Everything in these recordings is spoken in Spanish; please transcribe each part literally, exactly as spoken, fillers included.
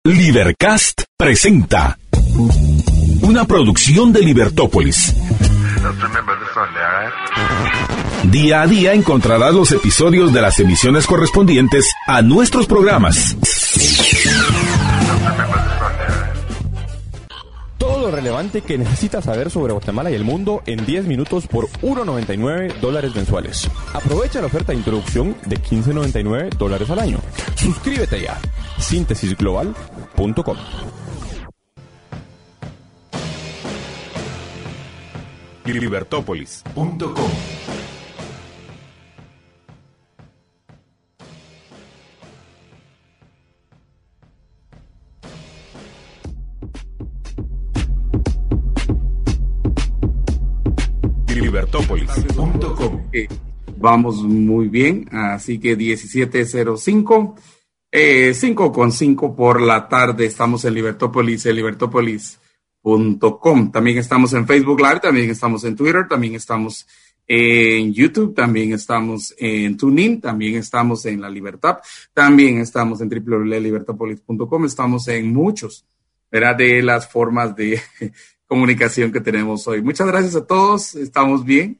Libercast presenta una producción de Libertópolis. Día a día encontrarás los episodios de las emisiones correspondientes a nuestros programas. Todo lo relevante que necesitas saber sobre Guatemala y el mundo en diez minutos por uno noventa y nueve dólares mensuales. Aprovecha la oferta de introducción de quince noventa y nueve dólares al año. Suscríbete ya. síntesis global punto com. Libertópolis punto com. Libertópolis punto com. Eh, vamos muy bien, así que diecisiete cero cinco, eh, cinco con cinco por la tarde, estamos en Libertópolis, en libertópolis punto com. También estamos en Facebook Live, también estamos en Twitter, también estamos en YouTube, también estamos en TuneIn, también estamos en La Libertad, también estamos en doble u doble u doble u punto libertópolis punto com, estamos en muchos, ¿verdad?, de las formas de comunicación que tenemos hoy. Muchas gracias a todos, estamos bien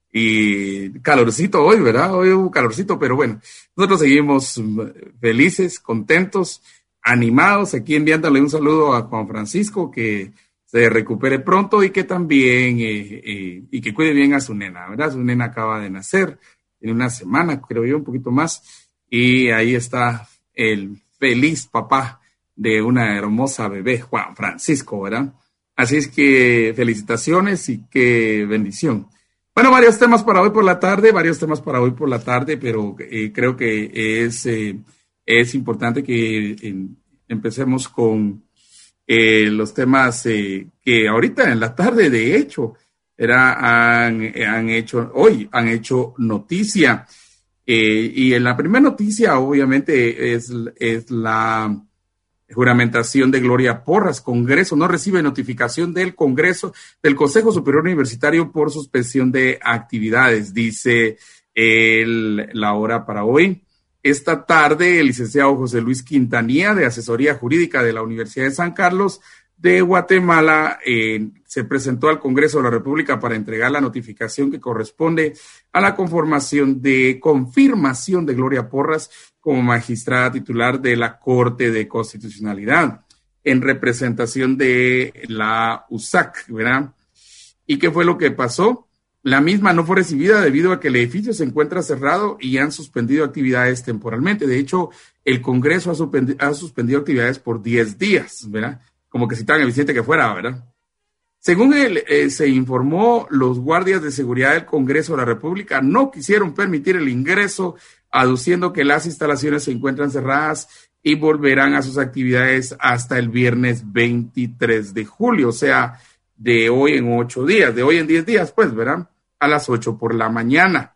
y calorcito hoy, ¿verdad? Hoy hubo calorcito, pero bueno, nosotros seguimos felices, contentos, animados, aquí enviándole un saludo a Juan Francisco, que se recupere pronto y que también, eh, eh, y que cuide bien a su nena, ¿verdad? Su nena acaba de nacer, en una semana, creo yo, un poquito más, y ahí está el feliz papá de una hermosa bebé, Juan Francisco, ¿verdad? Así es que felicitaciones y qué bendición. Bueno, varios temas para hoy por la tarde, varios temas para hoy por la tarde, pero eh, creo que es, eh, es importante que eh, empecemos con eh, los temas eh, que ahorita en la tarde, de hecho, era, han, han hecho, hoy han hecho noticia. Eh, y en la primera noticia, obviamente, es, es la juramentación de Gloria Porras. Congreso no recibe notificación del Congreso, del Consejo Superior Universitario por suspensión de actividades, dice el, la hora para hoy. Esta tarde, el licenciado José Luis Quintanilla, de Asesoría Jurídica de la Universidad de San Carlos de Guatemala, eh, se presentó al Congreso de la República para entregar la notificación que corresponde a la conformación de confirmación de Gloria Porras como magistrada titular de la Corte de Constitucionalidad, en representación de la U S A C, ¿verdad? ¿Y qué fue lo que pasó? La misma no fue recibida debido a que el edificio se encuentra cerrado y han suspendido actividades temporalmente. De hecho, el Congreso ha suspendido, ha suspendido actividades por diez días, ¿verdad? Como que si tan eficiente que fuera, ¿verdad? Según él, eh, se informó, los guardias de seguridad del Congreso de la República no quisieron permitir el ingreso, aduciendo que las instalaciones se encuentran cerradas y volverán a sus actividades hasta el viernes veintitrés de julio, o sea, de hoy en ocho días, de hoy en diez días, pues, ¿verdad? A las ocho por la mañana.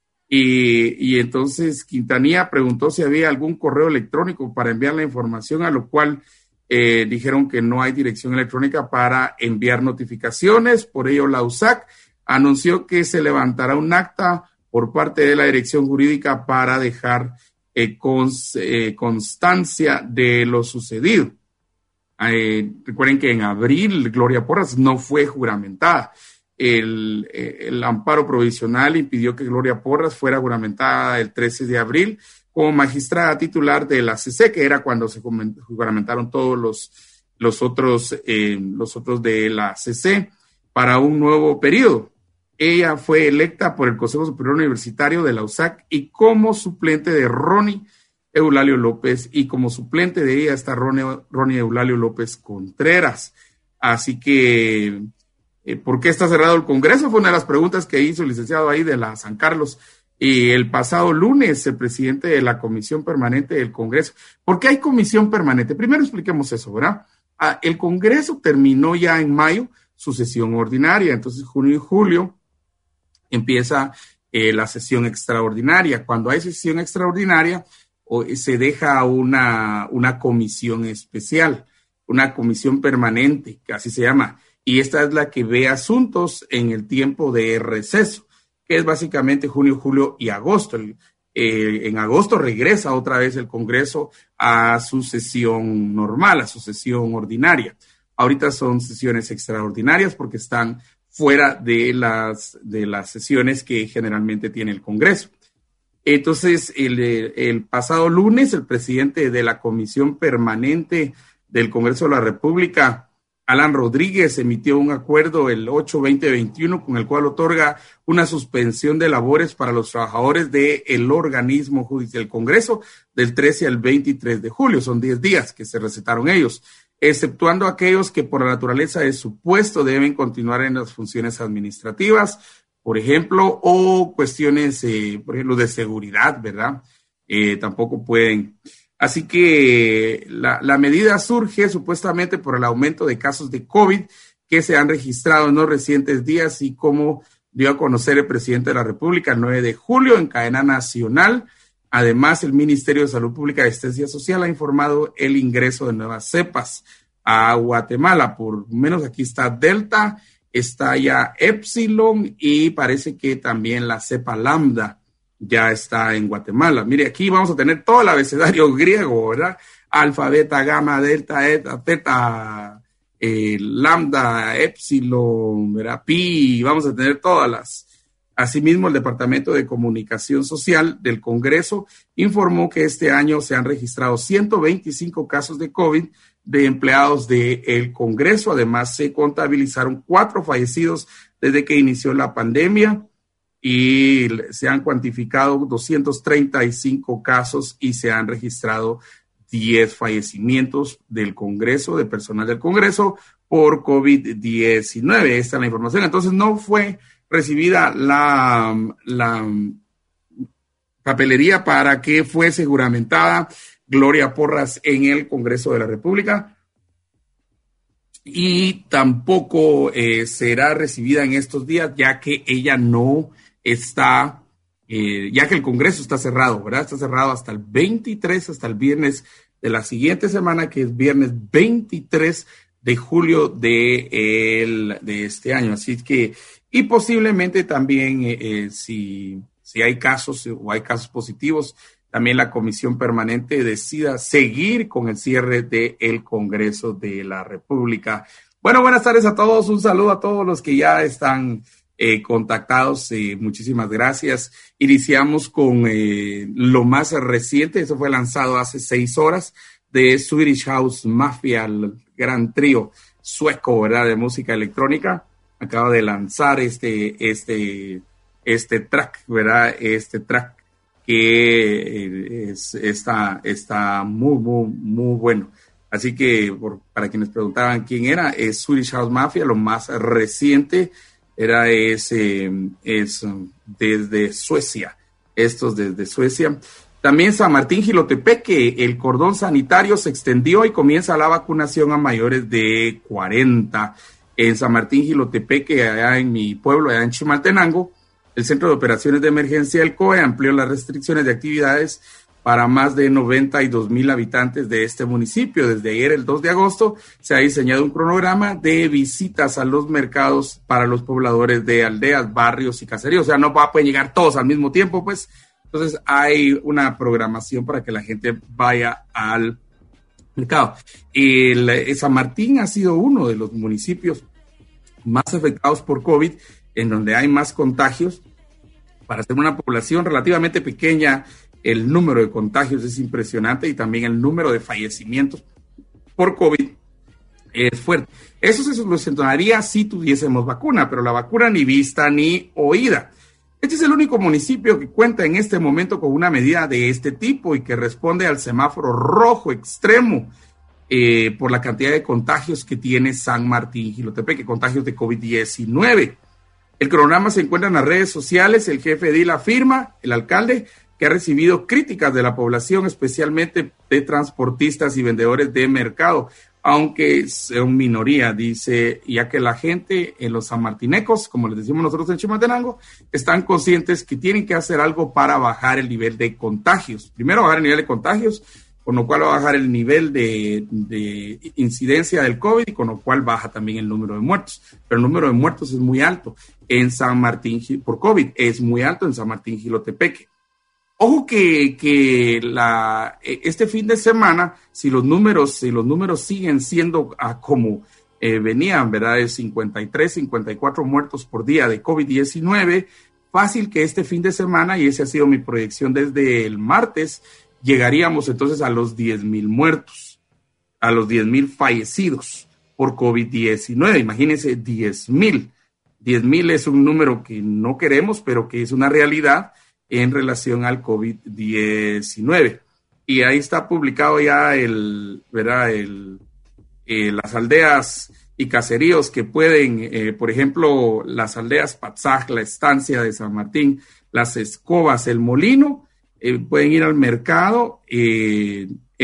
Y, y entonces Quintanilla preguntó si había algún correo electrónico para enviar la información, a lo cual Eh, dijeron que no hay dirección electrónica para enviar notificaciones. Por ello, la U S A C anunció que se levantará un acta por parte de la dirección jurídica para dejar eh, cons, eh, constancia de lo sucedido. Eh, recuerden que en abril Gloria Porras no fue juramentada. El, el amparo provisional impidió que Gloria Porras fuera juramentada el trece de abril como magistrada titular de la C C, que era cuando se juramentaron todos los, los, otros, eh, los otros de la C C para un nuevo periodo. Ella fue electa por el Consejo Superior Universitario de la U S A C y como suplente de Ronnie Eulalio López, y como suplente de ella está Ronnie, Ronnie Eulalio López Contreras. Así que, eh, ¿por qué está cerrado el Congreso? Fue una de las preguntas que hizo el licenciado ahí de la San Carlos. Y el pasado lunes, el presidente de la Comisión Permanente del Congreso. ¿Por qué hay comisión permanente? Primero expliquemos eso, ¿verdad? Ah, el Congreso terminó ya en mayo su sesión ordinaria, entonces junio y julio empieza eh, la sesión extraordinaria. Cuando hay sesión extraordinaria, o, se deja una, una comisión especial, una comisión permanente, que así se llama, y esta es la que ve asuntos en el tiempo de receso, que es básicamente junio, julio y agosto. El, eh, en agosto regresa otra vez el Congreso a su sesión normal, a su sesión ordinaria. Ahorita son sesiones extraordinarias porque están fuera de las, de las sesiones que generalmente tiene el Congreso. Entonces, el, el pasado lunes, el presidente de la Comisión Permanente del Congreso de la República, Alan Rodríguez, emitió un acuerdo el ocho veinte veintiuno con el cual otorga una suspensión de labores para los trabajadores del organismo judicial del Congreso del trece al veintitrés de julio. Son diez días que se recetaron ellos, exceptuando aquellos que por la naturaleza de su puesto deben continuar en las funciones administrativas, por ejemplo, o cuestiones, eh, por ejemplo, de seguridad, ¿verdad? Eh, tampoco pueden. Así que la, la medida surge supuestamente por el aumento de casos de COVID que se han registrado en los recientes días y como dio a conocer el presidente de la República el nueve de julio en cadena nacional. Además, el Ministerio de Salud Pública y Asistencia Social ha informado el ingreso de nuevas cepas a Guatemala. Por lo menos aquí está Delta, está ya Epsilon y parece que también la cepa Lambda ya está en Guatemala. Mire, aquí vamos a tener todo el abecedario griego, ¿verdad? Alfa, beta, gamma, delta, eta, teta, eh, lambda, epsilon, ¿verdad? Pi, vamos a tener todas las. Asimismo, el Departamento de Comunicación Social del Congreso informó que este año se han registrado ciento veinticinco casos de COVID de empleados del Congreso. Además, se contabilizaron cuatro fallecidos desde que inició la pandemia. Y se han cuantificado doscientos treinta y cinco casos y se han registrado diez fallecimientos del Congreso, de personal del Congreso por COVID diecinueve. Esta es la información. Entonces no fue recibida la, la papelería para que fuese juramentada Gloria Porras en el Congreso de la República. Y tampoco eh, será recibida en estos días, ya que ella no está, eh, ya que el Congreso está cerrado, ¿verdad? Está cerrado hasta el veintitrés, hasta el viernes de la siguiente semana, que es viernes veintitrés de julio de, el, de este año. Así que, y posiblemente también, eh, eh, si, si hay casos o hay casos positivos, también la Comisión Permanente decida seguir con el cierre del Congreso de la República. Bueno, buenas tardes a todos. Un saludo a todos los que ya están eh, contactados. Eh, muchísimas gracias. Iniciamos con eh, lo más reciente. Eso fue lanzado hace seis horas de Swedish House Mafia, el gran trío sueco, ¿verdad? De música electrónica. Acaba de lanzar este, este, este track, ¿verdad? Este track que es, está, está muy, muy, muy bueno. Así que por, para quienes preguntaban quién era, es Swedish House Mafia. Lo más reciente era ese, es desde Suecia, estos desde Suecia. También San Martín Jilotepeque, el cordón sanitario se extendió y comienza la vacunación a mayores de cuarenta. En San Martín Jilotepeque, allá en mi pueblo, allá en Chimaltenango, el Centro de Operaciones de Emergencia del C O E amplió las restricciones de actividades para más de noventa y dos mil habitantes de este municipio. Desde ayer, el dos de agosto, se ha diseñado un cronograma de visitas a los mercados para los pobladores de aldeas, barrios y caseríos. O sea, no pueden llegar todos al mismo tiempo, pues. Entonces, hay una programación para que la gente vaya al mercado. El, el San Martín ha sido uno de los municipios más afectados por COVID, en donde hay más contagios. Para ser una población relativamente pequeña, el número de contagios es impresionante y también el número de fallecimientos por COVID es fuerte. Eso se solucionaría si tuviésemos vacuna, pero la vacuna ni vista ni oída. Este es el único municipio que cuenta en este momento con una medida de este tipo y que responde al semáforo rojo extremo eh, por la cantidad de contagios que tiene San Martín Jilotepeque, contagios de COVID diecinueve. El cronograma se encuentra en las redes sociales. El jefe de la afirma, el alcalde, que ha recibido críticas de la población, especialmente de transportistas y vendedores de mercado, aunque son minoría, dice, ya que la gente en los sanmartinecos, como les decimos nosotros en Chimaltenango, están conscientes que tienen que hacer algo para bajar el nivel de contagios. Primero bajar el nivel de contagios, con lo cual va a bajar el nivel de, de incidencia del COVID y con lo cual baja también el número de muertos. Pero el número de muertos es muy alto en San Martín, por COVID, es muy alto en San Martín Jilotepeque. Ojo que, que la, este fin de semana, si los números, si los números siguen siendo ah, como eh, venían, ¿verdad? De cincuenta y tres, cincuenta y cuatro muertos por día de COVID diecinueve, fácil que este fin de semana, y esa ha sido mi proyección desde el martes, llegaríamos entonces a los diez mil muertos, a los diez mil fallecidos por COVID diecinueve. Imagínense, diez mil. diez mil es un número que no queremos, pero que es una realidad en relación al COVID diecinueve. Y ahí está publicado ya el, ¿verdad? El, eh, las aldeas y caseríos que pueden, eh, por ejemplo, las aldeas Patzaj, la estancia de San Martín, las Escobas, el Molino, eh, pueden ir al mercado eh,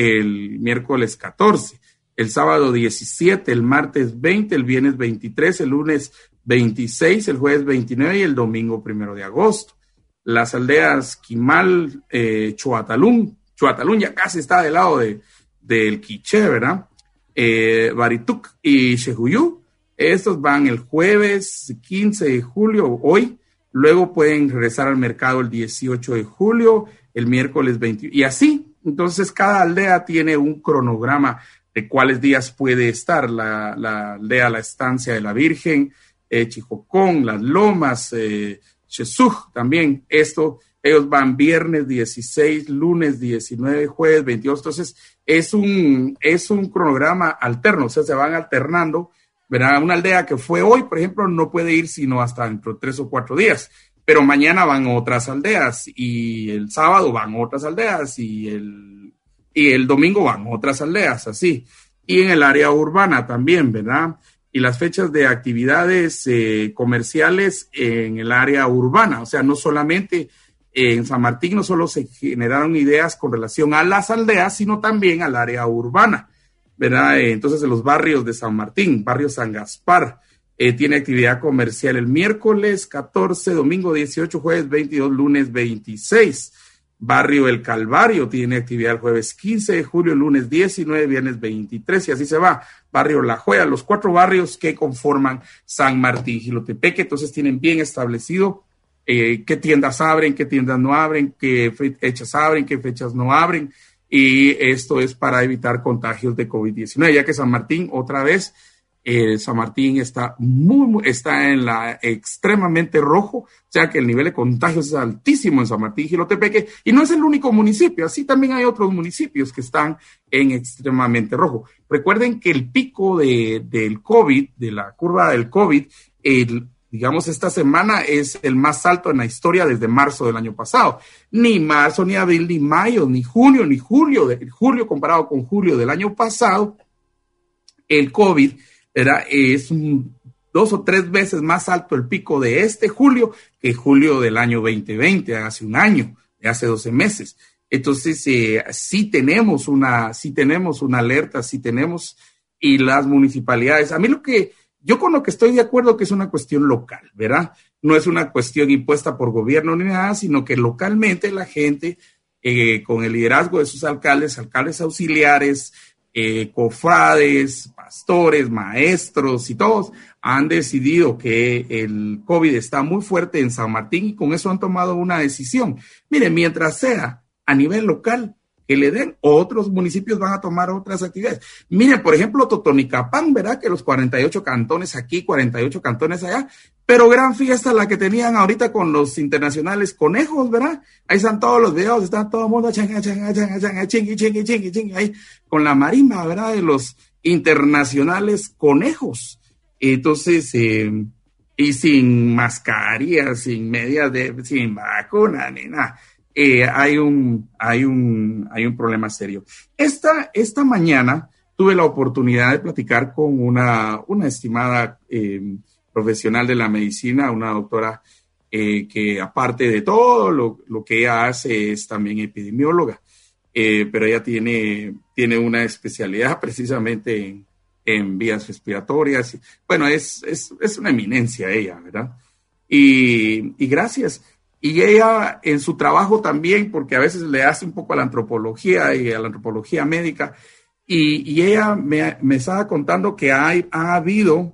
el miércoles catorce, el sábado diecisiete, el martes veinte, el viernes veintitrés, el lunes veintiséis, el jueves veintinueve y el domingo primero de agosto. Las aldeas Quimal, eh, Choatalún, Choatalún ya casi está del lado de, del Quiché, ¿verdad? Eh, Barituc y Xejuyú, estos van el jueves quince de julio, hoy, luego pueden regresar al mercado el dieciocho de julio, el miércoles veinte, y así. Entonces cada aldea tiene un cronograma de cuáles días puede estar, la, la aldea La Estancia de la Virgen, eh, Chijocón, Las Lomas, eh, Chesuj también, esto, ellos van viernes dieciséis, lunes diecinueve, jueves veintidós, entonces es un, es un cronograma alterno, o sea, se van alternando, ¿verdad? Una aldea que fue hoy, por ejemplo, no puede ir sino hasta dentro de tres o cuatro días, pero mañana van otras aldeas, y el sábado van otras aldeas, y el, y el domingo van otras aldeas, así, y en el área urbana también, ¿verdad? Y las fechas de actividades eh, comerciales en el área urbana, o sea, no solamente en San Martín, no solo se generaron ideas con relación a las aldeas, sino también al área urbana, ¿verdad? Entonces, en los barrios de San Martín, barrio San Gaspar, eh, tiene actividad comercial el miércoles catorce, domingo dieciocho, jueves veintidós, lunes veintiséis. Barrio El Calvario tiene actividad el jueves quince de julio, lunes diecinueve, viernes veintitrés, y así se va. Barrio La Joya, los cuatro barrios que conforman San Martín Jilotepeque, entonces tienen bien establecido eh, qué tiendas abren, qué tiendas no abren, qué fechas abren, qué fechas no abren, y esto es para evitar contagios de COVID diecinueve, ya que San Martín, otra vez, eh, San Martín está muy, muy, está en la extremadamente rojo, o sea que el nivel de contagios es altísimo en San Martín Jilotepeque, y no es el único municipio, así también hay otros municipios que están en extremadamente rojo. Recuerden que el pico de, del COVID, de la curva del COVID, el, digamos esta semana es el más alto en la historia desde marzo del año pasado. Ni marzo, ni abril, ni mayo, ni junio, ni julio, de, julio comparado con julio del año pasado, el COVID era, es un, dos o tres veces más alto el pico de este julio que julio del año veinte veinte, hace un año, de hace doce meses. Entonces, eh, sí tenemos una, sí tenemos una alerta, sí tenemos, y las municipalidades, a mí lo que, yo con lo que estoy de acuerdo que es una cuestión local, ¿verdad? No es una cuestión impuesta por gobierno ni nada, sino que localmente la gente, eh, con el liderazgo de sus alcaldes, alcaldes auxiliares, Eh, cofrades, pastores, maestros y todos han decidido que el COVID está muy fuerte en San Martín y con eso han tomado una decisión. Miren, mientras sea a nivel local, que le den, otros municipios van a tomar otras actividades. Miren, por ejemplo, Totonicapán, ¿verdad? Que los cuarenta y ocho cantones aquí, cuarenta y ocho cantones allá, pero gran fiesta la que tenían ahorita con los internacionales conejos, ¿verdad? Ahí están todos los videos, está todo el mundo changa, changa, changa, changa, chingui, chingui, chingui, chingui, ahí con la marimba, ¿verdad? De los internacionales conejos. Entonces, eh, y sin mascarillas, sin medias de, sin vacuna, ni nada. Eh, hay un, hay un, hay un problema serio. Esta, esta mañana tuve la oportunidad de platicar con una, una estimada eh, profesional de la medicina, una doctora eh, que aparte de todo lo, lo que ella hace es también epidemióloga, eh, pero ella tiene, tiene una especialidad precisamente en, en vías respiratorias. Bueno, es, es, es una eminencia ella, ¿verdad? Y, y gracias. Y ella en su trabajo también, porque a veces le hace un poco a la antropología y a la antropología médica, y, y ella me, me estaba contando que hay, ha habido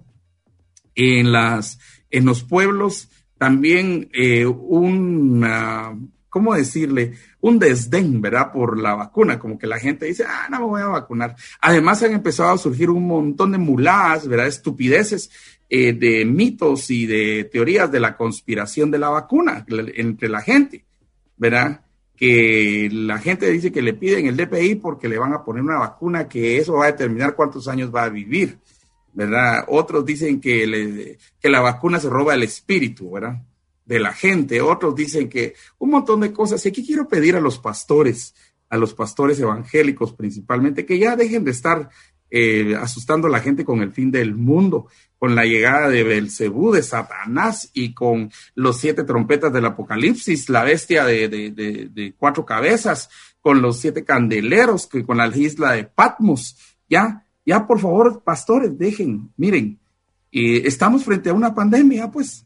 en, las, en los pueblos también eh, una, ¿cómo decirle? Un desdén, ¿verdad? Por la vacuna, como que la gente dice, ah, no me voy a vacunar. Además han empezado a surgir un montón de muladas, ¿verdad? Estupideces eh, de mitos y de teorías de la conspiración de la vacuna entre la gente, ¿verdad? Que la gente dice que le piden el D P I porque le van a poner una vacuna que eso va a determinar cuántos años va a vivir, ¿verdad? Otros dicen que, le, que la vacuna se roba el espíritu, ¿verdad? De la gente. Otros dicen que un montón de cosas. Y aquí quiero pedir a los pastores, a los pastores evangélicos principalmente, que ya dejen de estar eh, asustando a la gente con el fin del mundo, con la llegada de Belcebú, de Satanás y con los siete trompetas del Apocalipsis, la bestia de, de, de, de cuatro cabezas, con los siete candeleros, que con la isla de Patmos. Ya, ya por favor, pastores, dejen, miren, eh, estamos frente a una pandemia, pues.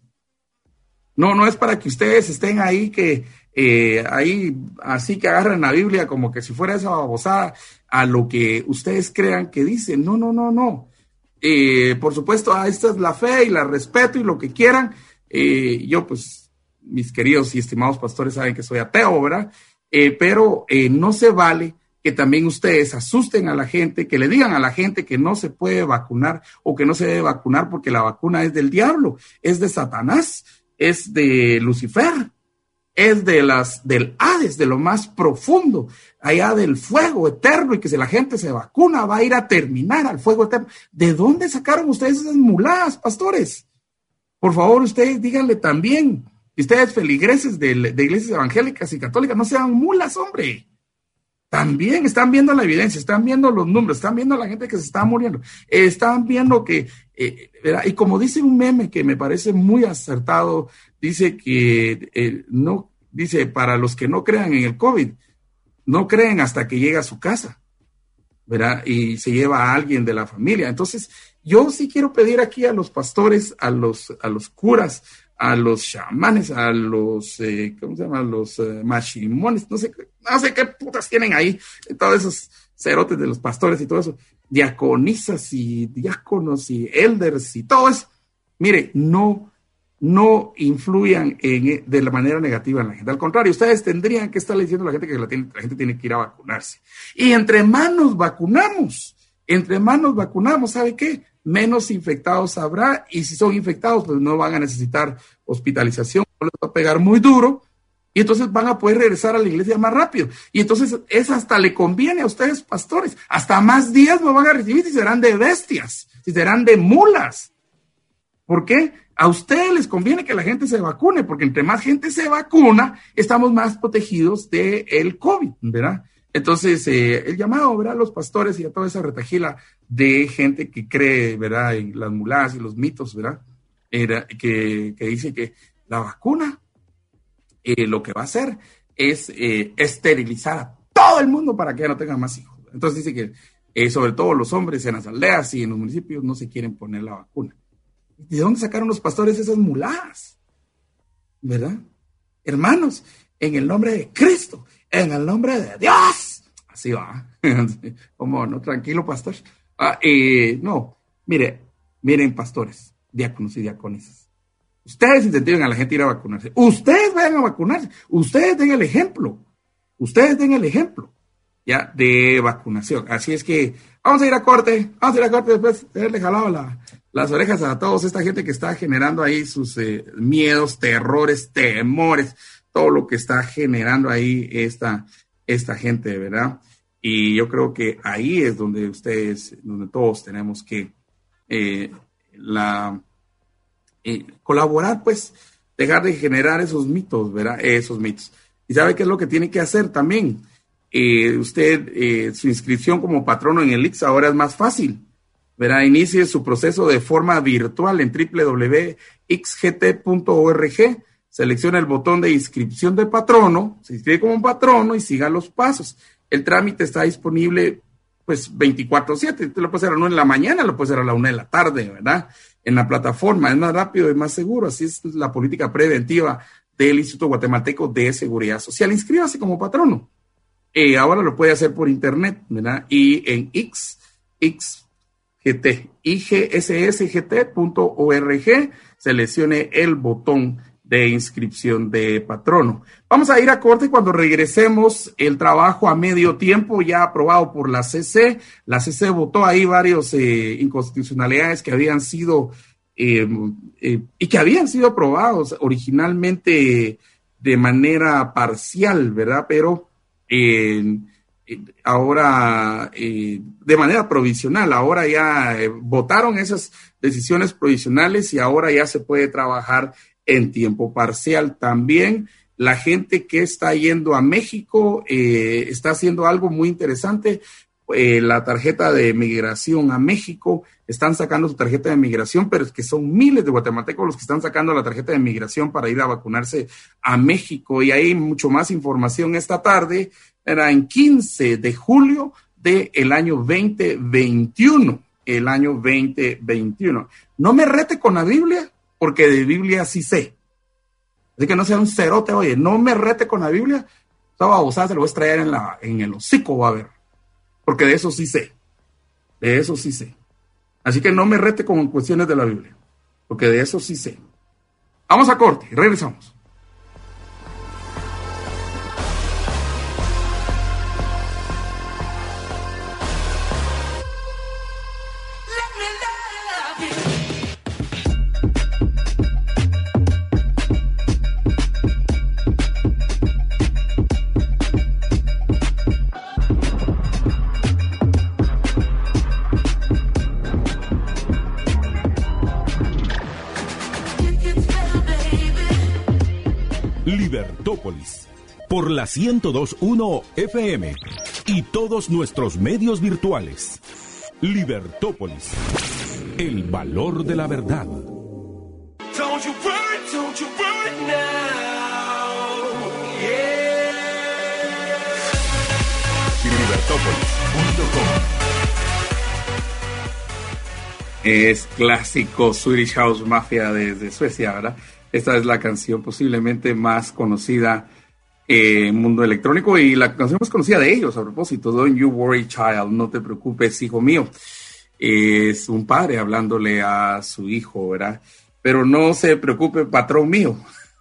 No, no es para que ustedes estén ahí que, eh, ahí, así que agarren la Biblia como que si fuera esa babosada a lo que ustedes crean que dice. No, no, no, no. Eh, por supuesto, ah, esta es la fe y la respeto y lo que quieran. Eh, yo, pues, mis queridos y estimados pastores saben que soy ateo, ¿verdad? Eh, pero eh, no se vale que también ustedes asusten a la gente, que le digan a la gente que no se puede vacunar o que no se debe vacunar porque la vacuna es del diablo, es de Satanás, es de Lucifer, es de las, del Hades, de lo más profundo, allá del fuego eterno, y que si la gente se vacuna va a ir a terminar al fuego eterno. ¿De dónde sacaron ustedes esas muladas, pastores? Por favor, ustedes díganle también, y ustedes feligreses de, de iglesias evangélicas y católicas, no sean mulas, hombre. También están viendo la evidencia, están viendo los números, están viendo a la gente que se está muriendo, eh, están viendo que, eh, y como dice un meme que me parece muy acertado, dice que eh, no, dice, para los que no crean en el COVID, no creen hasta que llega a su casa, ¿verdad? Y se lleva a alguien de la familia. Entonces, yo sí quiero pedir aquí a los pastores, a los, a los curas, a los chamanes, a los, eh, ¿cómo se llama? Los eh, machimones, no sé, no sé qué putas tienen ahí, todos esos cerotes de los pastores y todo eso, diaconisas y diáconos y elders y todo eso. Mire, no, no influyan en, de la manera negativa en la gente. Al contrario, ustedes tendrían que estarle diciendo a la gente que la, tiene, la gente tiene que ir a vacunarse. Y entre más nos vacunamos, entre más nos vacunamos, ¿sabe qué? Menos infectados habrá, y si son infectados, pues no van a necesitar hospitalización, no les va a pegar muy duro, y entonces van a poder regresar a la iglesia más rápido. Y entonces es hasta le conviene a ustedes, pastores, hasta más días no van a recibir si serán de bestias, si serán de mulas. ¿Por qué? A ustedes les conviene que la gente se vacune, porque entre más gente se vacuna, estamos más protegidos del COVID, ¿verdad? Entonces, eh, el llamado, ¿verdad?, a los pastores y a toda esa retajila de gente que cree, ¿verdad?, en las muladas y los mitos, ¿verdad?, Era, que, que dice que la vacuna eh, lo que va a hacer es eh, esterilizar a todo el mundo para que ya no tengan más hijos. Entonces dice que, eh, sobre todo los hombres en las aldeas y en los municipios, no se quieren poner la vacuna. ¿De dónde sacaron los pastores esas muladas? ¿Verdad? Hermanos, en el nombre de Cristo, en el nombre de Dios. Así va. Como no, tranquilo, pastor. Ah, eh, no, mire, miren, pastores, diáconos y diaconisas. Ustedes incentiven a la gente a ir a vacunarse. Ustedes vayan a vacunarse. Ustedes den el ejemplo. Ustedes den el ejemplo, ya, de vacunación. Así es que vamos a ir a corte. Vamos a ir a corte después de haberle jalado la, las orejas a todos esta gente que está generando ahí sus eh, miedos, terrores, temores, todo lo que está generando ahí esta, esta gente, ¿verdad? Y yo creo que ahí es donde ustedes, donde todos tenemos que eh, la, eh, colaborar, pues, dejar de generar esos mitos, ¿verdad? Esos mitos. ¿Y sabe qué es lo que tiene que hacer también? Eh, usted, eh, su inscripción como patrono en el I X ahora es más fácil, ¿verdad? Inicie su proceso de forma virtual en doble u doble u doble u punto ix g t punto org. Selecciona el botón de inscripción de patrono, se inscribe como patrono y siga los pasos. El trámite está disponible, pues, veinticuatro siete. Usted lo puede hacer a la una de la mañana, lo puede hacer a la una de la tarde, ¿verdad? En la plataforma, es más rápido y más seguro. Así es la política preventiva del Instituto Guatemalteco de Seguridad Social. Inscríbase como patrono. Eh, ahora lo puede hacer por internet, ¿verdad? Y en X, XGT, I G S S G T punto org, seleccione el botón de inscripción de patrono. Vamos a ir a corte. Cuando regresemos, el trabajo a medio tiempo ya aprobado por la C C. La C C votó ahí varios eh, inconstitucionalidades que habían sido eh, eh, y que habían sido aprobados originalmente de manera parcial, ¿verdad? Pero eh, ahora eh, de manera provisional. Ahora ya eh, votaron esas decisiones provisionales y ahora ya se puede trabajar en tiempo parcial. También la gente que está yendo a México eh, está haciendo algo muy interesante. Eh, la tarjeta de migración a México, están sacando su tarjeta de migración, pero es que son miles de guatemaltecos los que están sacando la tarjeta de migración para ir a vacunarse a México. Y hay mucho más información esta tarde. Era en quince de julio del año veinte veintiuno. El año veinte veintiuno. No me rete con la Biblia, porque de Biblia sí sé. Así que no sea un cerote, oye, no me rete con la Biblia. Esa babosada se lo voy a extraer en, la, en el hocico, va a ver. Porque de eso sí sé. De eso sí sé. Así que no me rete con cuestiones de la Biblia, porque de eso sí sé. Vamos a corte, regresamos. Libertópolis, por la ciento dos punto uno F M y todos nuestros medios virtuales. Libertópolis, el valor de la verdad. Don't you worry, don't you worry now. Yeah. Libertópolis punto com. Es clásico Swedish House Mafia desde Suecia, ¿verdad? Esta es la canción posiblemente más conocida en el mundo electrónico y la canción más conocida de ellos, a propósito. Don't you worry, child, no te preocupes, hijo mío. Es un padre hablándole a su hijo, ¿verdad? Pero no se preocupe, patrón mío,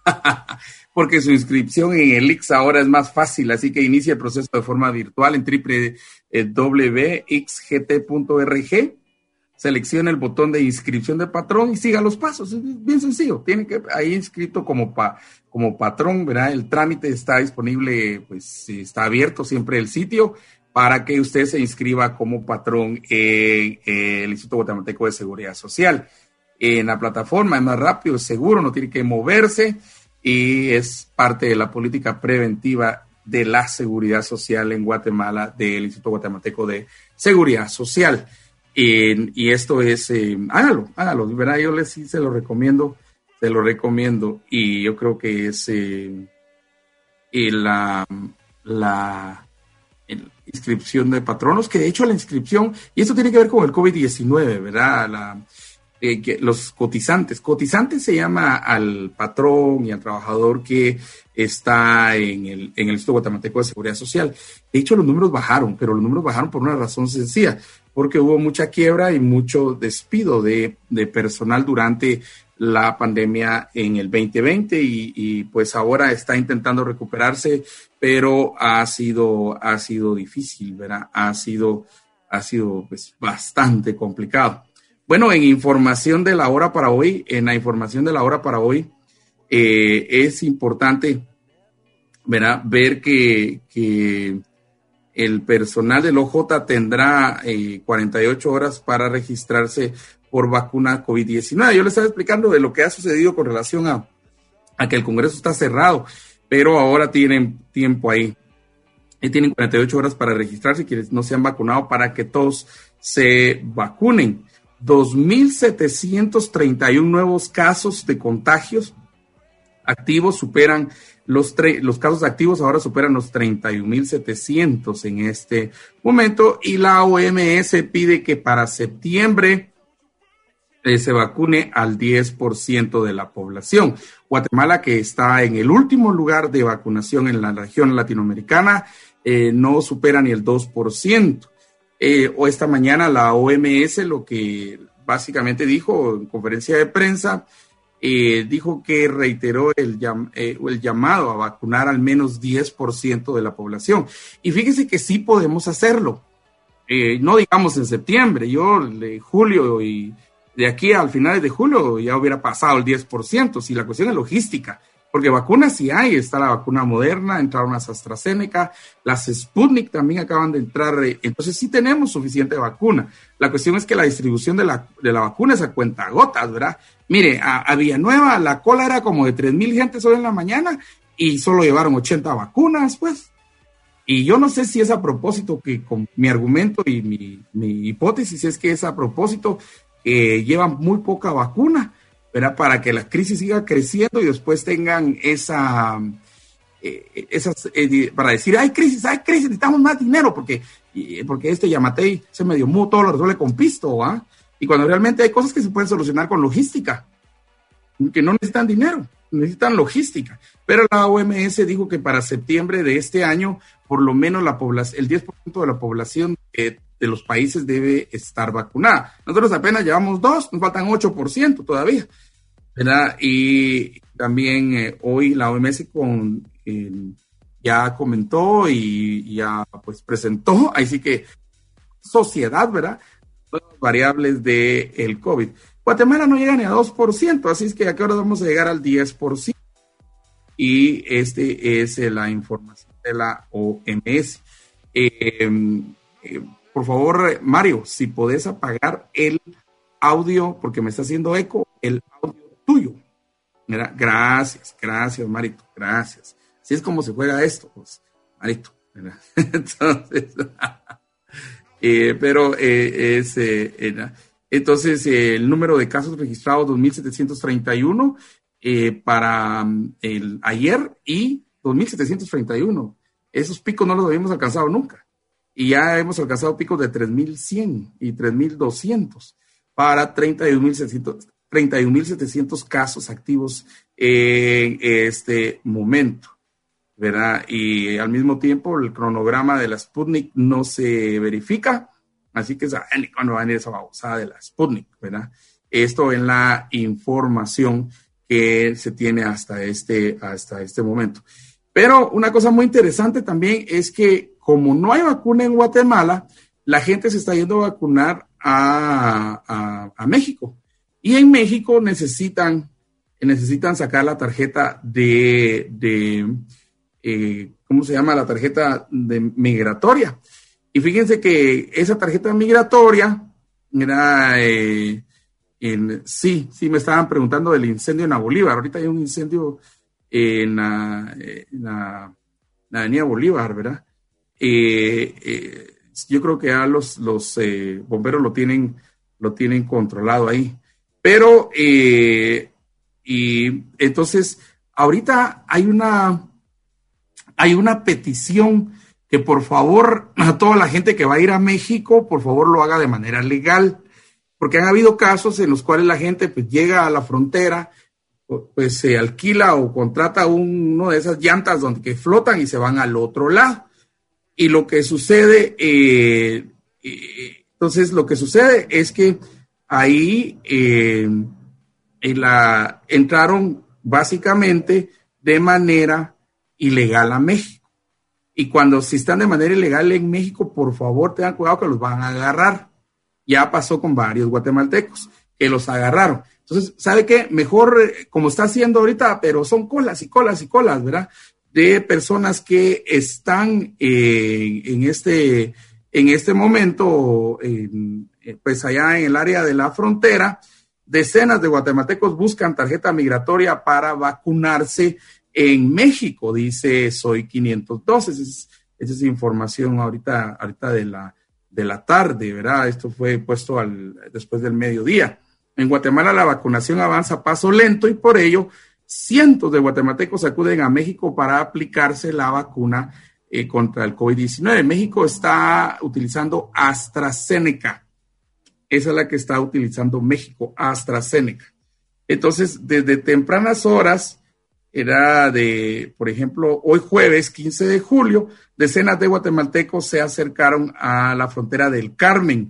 porque su inscripción en el I X ahora es más fácil, así que inicia el proceso de forma virtual en doble u doble u doble u punto x g t punto org. Seleccione el botón de inscripción de patrón y siga los pasos. Es bien sencillo. Tiene que ahí inscrito como pa, como patrón, ¿verdad? El trámite está disponible, pues está abierto siempre el sitio para que usted se inscriba como patrón en, en el Instituto Guatemalteco de Seguridad Social. En la plataforma es más rápido, es seguro, no tiene que moverse y es parte de la política preventiva de la seguridad social en Guatemala del Instituto Guatemalteco de Seguridad Social. Eh, y esto es, eh, hágalo, hágalo, ¿verdad? Yo les sí se lo recomiendo, se lo recomiendo. Y yo creo que es eh, eh, la, la el, inscripción de patronos, que de hecho la inscripción, y esto tiene que ver con el COVID diecinueve, ¿verdad? La, eh, que los cotizantes, cotizantes se llama al patrón y al trabajador que está en el, en el Instituto Guatemalteco de Seguridad Social. De hecho, los números bajaron, pero los números bajaron por una razón sencilla, porque hubo mucha quiebra y mucho despido de, de personal durante la pandemia en el veinte veinte y, y pues ahora está intentando recuperarse, pero ha sido, ha sido difícil, ¿verdad? Ha sido, ha sido pues bastante complicado. Bueno, en información de la hora para hoy, en la información de la hora para hoy, eh, es importante, ¿verdad? Ver que, que el personal del O J tendrá eh, cuarenta y ocho horas para registrarse por vacuna COVID diecinueve. Yo les estaba explicando de lo que ha sucedido con relación a, a que el Congreso está cerrado, pero ahora tienen tiempo ahí. Y tienen cuarenta y ocho horas para registrarse, quienes no se han vacunado, para que todos se vacunen. dos mil setecientos treinta y uno nuevos casos de contagios activos superan Los, tre- los casos activos ahora superan los treinta y un mil setecientos en este momento y la O M S pide que para septiembre eh, se vacune al diez por ciento de la población. Guatemala, que está en el último lugar de vacunación en la región latinoamericana, eh, no supera ni el dos por ciento. Eh, o esta mañana la O M S lo que básicamente dijo en conferencia de prensa eh, dijo que reiteró el, llam, eh, el llamado a vacunar al menos diez por ciento de la población. Y fíjese que sí podemos hacerlo. Eh, no digamos en septiembre, yo de julio y de aquí al final de julio ya hubiera pasado el diez por ciento, si la cuestión es logística, porque vacunas sí hay, está la vacuna Moderna, entraron las AstraZeneca, las Sputnik también acaban de entrar, entonces sí tenemos suficiente vacuna. La cuestión es que la distribución de la, de la vacuna es a cuentagotas, ¿verdad? Mire, a, a Villanueva la cola era como de tres mil gentes hoy en la mañana y solo llevaron ochenta vacunas, pues. Y yo no sé si es a propósito, que con mi argumento y mi, mi hipótesis es que es a propósito que eh, llevan muy poca vacuna, ¿verdad? Para que la crisis siga creciendo y después tengan esa, eh, esas, eh, para decir, hay crisis, hay crisis, necesitamos más dinero, porque, eh, porque este Yamatei se medio mudo, todo lo resuelve con pisto, ¿ah? Y cuando realmente hay cosas que se pueden solucionar con logística, que no necesitan dinero, necesitan logística. Pero la O M S dijo que para septiembre de este año, por lo menos la población, el diez por ciento de la población eh, de los países debe estar vacunada. Nosotros apenas llevamos dos, nos faltan ocho por ciento todavía, ¿verdad? Y también eh, hoy la O M S con, eh, ya comentó y ya pues presentó, así que sociedad, ¿verdad? Las variables del COVID. Guatemala no llega ni a dos por ciento, así es que a qué hora vamos a llegar al diez por ciento. Y este es la información de la O M S. Eh, eh, por favor, Mario, si podés apagar el audio, porque me está haciendo eco, el audio tuyo. Mira, gracias, gracias, Marito, gracias. Así es como se juega esto, pues, Marito. ¿Verdad? Entonces, eh, pero eh, es... Eh, eh, entonces, eh, el número de casos registrados, dos mil setecientos treinta y uno eh, para um, el ayer y dos mil setecientos treinta y uno. Esos picos no los habíamos alcanzado nunca. Y ya hemos alcanzado picos de tres mil cien y tres mil doscientos para treinta y un mil setecientos casos activos en este momento, ¿verdad? Y al mismo tiempo el cronograma de la Sputnik no se verifica. Así que saben cuándo va a venir esa babosada de la Sputnik, ¿verdad? Esto en la información que se tiene hasta este, hasta este momento. Pero una cosa muy interesante también es que como no hay vacuna en Guatemala, la gente se está yendo a vacunar a, a, a México. Y en México necesitan, necesitan sacar la tarjeta de, de eh, ¿cómo se llama? La tarjeta de migratoria. Y fíjense que esa tarjeta migratoria era, eh, en, sí, sí me estaban preguntando del incendio en la Bolívar. Ahorita hay un incendio en la, en la, la avenida Bolívar, ¿verdad? Eh, eh, yo creo que ya los, los eh, bomberos lo tienen, lo tienen controlado ahí. Pero, eh, y entonces, ahorita hay una, hay una petición que por favor a toda la gente que va a ir a México, por favor lo haga de manera legal, porque han habido casos en los cuales la gente pues llega a la frontera, pues se alquila o contrata un, uno de esas llantas donde que flotan y se van al otro lado. Y lo que sucede, eh, eh, entonces lo que sucede es que ahí eh, en la, entraron básicamente de manera ilegal a México. Y cuando si están de manera ilegal en México, por favor tengan cuidado que los van a agarrar. Ya pasó con varios guatemaltecos que los agarraron. Entonces, ¿sabe qué? Mejor, como está haciendo ahorita, pero son colas y colas y colas, ¿verdad? De personas que están eh, en, este, en este momento, en, pues allá en el área de la frontera, decenas de guatemaltecos buscan tarjeta migratoria para vacunarse en México, dice Soy quinientos dos. Esa es, esa es información ahorita, ahorita de la, de la tarde, ¿verdad? Esto fue puesto al, después del mediodía. En Guatemala la vacunación avanza a paso lento y por ello cientos de guatemaltecos acuden a México para aplicarse la vacuna eh, contra el COVID diecinueve. México está utilizando AstraZeneca. Esa es la que está utilizando México, AstraZeneca. Entonces, desde tempranas horas, era de, por ejemplo, hoy jueves quince de julio, decenas de guatemaltecos se acercaron a la frontera del Carmen,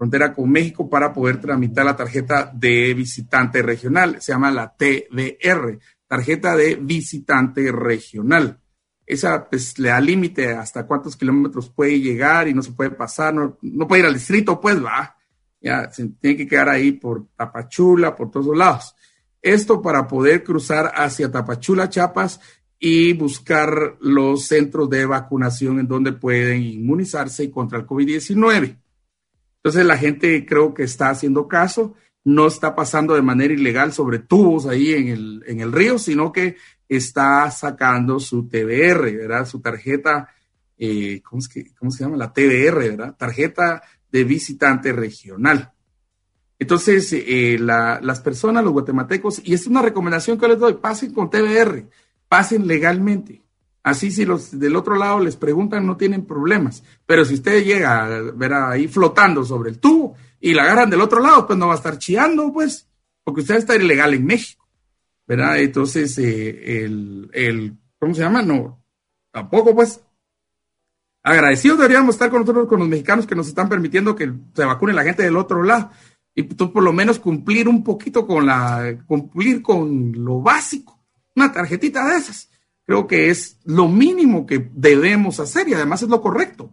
frontera con México para poder tramitar la tarjeta de visitante regional. Se llama la T V R, tarjeta de visitante regional. Esa pues le da límite hasta cuántos kilómetros puede llegar y no se puede pasar, no, no puede ir al distrito, pues va. Ya se tiene que quedar ahí por Tapachula, por todos lados. Esto para poder cruzar hacia Tapachula, Chiapas, y buscar los centros de vacunación en donde pueden inmunizarse contra el COVID diecinueve. Entonces la gente creo que está haciendo caso, no está pasando de manera ilegal sobre tubos ahí en el, en el río, sino que está sacando su T V R, ¿verdad? Su tarjeta, eh, ¿cómo es que, cómo se llama? La T V R, ¿verdad? Tarjeta de visitante regional. Entonces, eh, la, las personas, los guatemaltecos, y es una recomendación que les doy, pasen con T V R, pasen legalmente. Así si los del otro lado les preguntan, no tienen problemas. Pero si usted llega a ver ahí flotando sobre el tubo y la agarran del otro lado, pues no va a estar chiando, pues, porque usted está ilegal en México, ¿verdad? Entonces, eh, el, el, ¿cómo se llama? No, tampoco, pues. Agradecidos deberíamos estar con nosotros, con los mexicanos que nos están permitiendo que se vacune la gente del otro lado. Y tú por lo menos cumplir un poquito con la, cumplir con lo básico. Una tarjetita de esas. Creo que es lo mínimo que debemos hacer y además es lo correcto.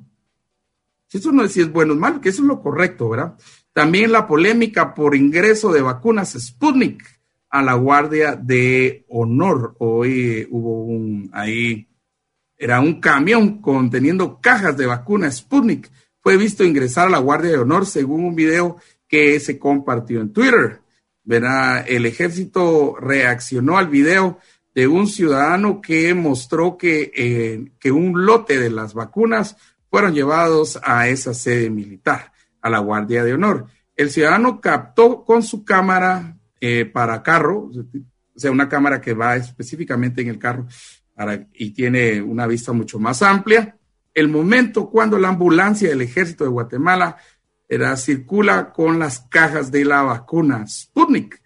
Si eso no es si es bueno o es malo, que eso es lo correcto, ¿verdad? También la polémica por ingreso de vacunas Sputnik a la Guardia de Honor. Hoy hubo un, ahí, era un camión conteniendo cajas de vacunas Sputnik. Fue visto ingresar a la Guardia de Honor según un video que se compartió en Twitter, ¿verdad? El ejército reaccionó al video de un ciudadano que mostró que, eh, que un lote de las vacunas fueron llevados a esa sede militar, a la Guardia de Honor. El ciudadano captó con su cámara eh, para carro, o sea, una cámara que va específicamente en el carro para, y tiene una vista mucho más amplia, el momento cuando la ambulancia del Ejército de Guatemala era, circula con las cajas de la vacuna Sputnik.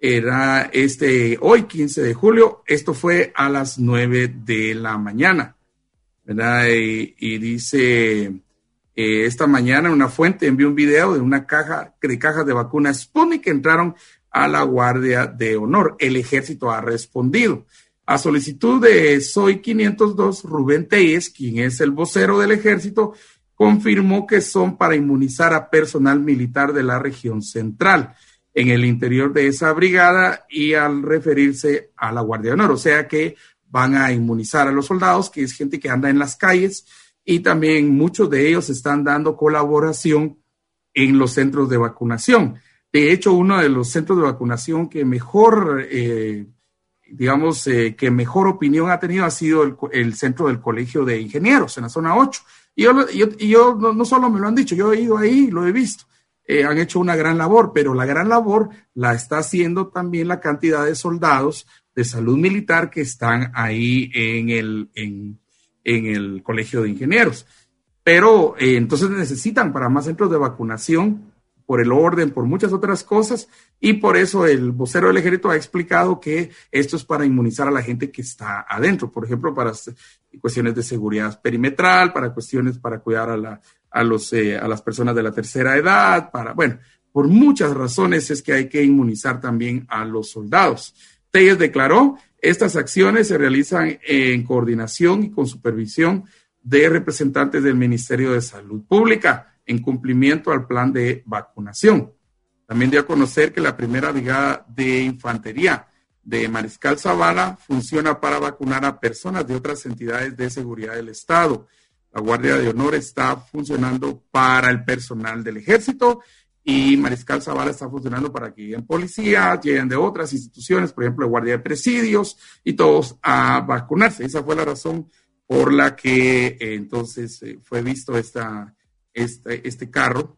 Era este hoy, quince de julio, esto fue a las nueve de la mañana, ¿verdad? Y, y dice, eh, esta mañana una fuente envió un video de una caja, de cajas de vacunas Sputnik que entraron a la Guardia de Honor. El ejército ha respondido. A solicitud de Soy quinientos dos, Rubén Tellez, quien es el vocero del ejército, confirmó que son para inmunizar a personal militar de la región central en el interior de esa brigada y al referirse a la Guardia de Honor. O sea que van a inmunizar a los soldados, que es gente que anda en las calles, y también muchos de ellos están dando colaboración en los centros de vacunación. De hecho, uno de los centros de vacunación que mejor, eh, digamos, eh, que mejor opinión ha tenido ha sido el, el centro del Colegio de Ingenieros en la zona ocho. Y yo, yo, yo no, no solo me lo han dicho, yo he ido ahí y lo he visto. Eh, han hecho una gran labor, pero la gran labor la está haciendo también la cantidad de soldados de salud militar que están ahí en el, en, en el Colegio de Ingenieros. Pero eh, entonces necesitan para más centros de vacunación, por el orden, por muchas otras cosas, y por eso el vocero del ejército ha explicado que esto es para inmunizar a la gente que está adentro, por ejemplo, para cuestiones de seguridad perimetral, para cuestiones para cuidar a, la, a, los, eh, a las personas de la tercera edad, para, bueno, por muchas razones es que hay que inmunizar también a los soldados. Tellez declaró, estas acciones se realizan en coordinación y con supervisión de representantes del Ministerio de Salud Pública, en cumplimiento al plan de vacunación. También dio a conocer que la primera brigada de infantería de Mariscal Zavala funciona para vacunar a personas de otras entidades de seguridad del Estado. La Guardia de Honor está funcionando para el personal del Ejército y Mariscal Zavala está funcionando para que lleguen policías, lleguen de otras instituciones, por ejemplo, de Guardia de Presidios, y todos a vacunarse. Esa fue la razón por la que eh, entonces eh, fue visto esta Este, este carro,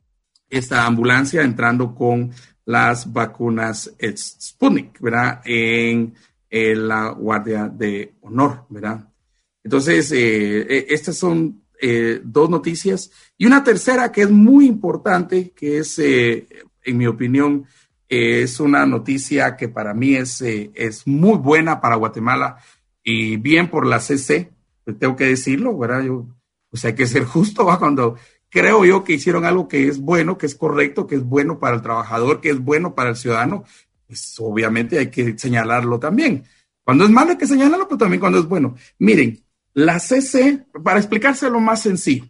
esta ambulancia entrando con las vacunas Sputnik, ¿verdad? En, en la Guardia de Honor, ¿verdad? Entonces, eh, estas son eh, dos noticias. Y una tercera que es muy importante, que es, eh, en mi opinión, eh, es una noticia que para mí es, eh, es muy buena para Guatemala y bien por la C C, tengo que decirlo, ¿verdad? Yo, pues hay que ser justo, ¿va? Cuando, creo yo que hicieron algo que es bueno, que es correcto, que es bueno para el trabajador, que es bueno para el ciudadano, pues obviamente hay que señalarlo también. Cuando es malo hay que señalarlo, pero también cuando es bueno. Miren, la C C, para explicárselo más sencillo,